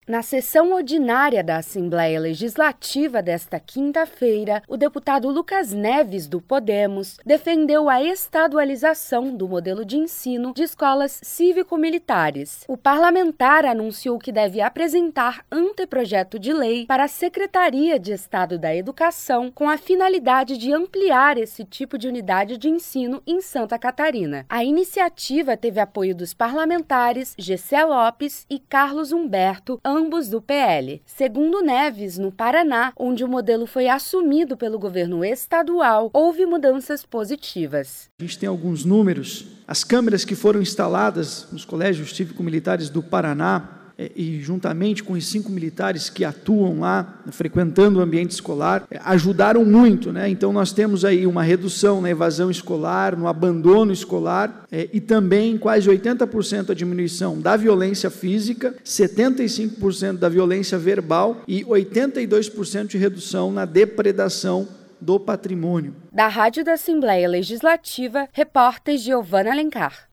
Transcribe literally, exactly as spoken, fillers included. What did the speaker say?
Na sessão ordinária da Assembleia Legislativa desta quinta-feira, o deputado Lucas Neves, do Podemos, defendeu a estadualização do modelo de ensino de escolas cívico-militares. O parlamentar anunciou que deve apresentar anteprojeto de lei para a Secretaria de Estado da Educação com a finalidade de ampliar esse tipo de unidade de ensino em Santa Catarina. A iniciativa teve apoio dos parlamentares Gessé Lopes e Carlos Humberto, ambos do P L. Segundo Neves, no Paraná, onde o modelo foi assumido pelo governo estadual, houve mudanças positivas. A gente tem alguns números. As câmeras que foram instaladas nos colégios cívico-militares do Paraná, e juntamente com os cinco militares que atuam lá, frequentando o ambiente escolar, ajudaram muito, né? Então nós temos aí uma redução na evasão escolar, no abandono escolar, é, e também quase oitenta por cento a diminuição da violência física, setenta e cinco por cento da violência verbal e oitenta e dois por cento de redução na depredação do patrimônio. Da Rádio da Assembleia Legislativa, repórter Giovana Alencar.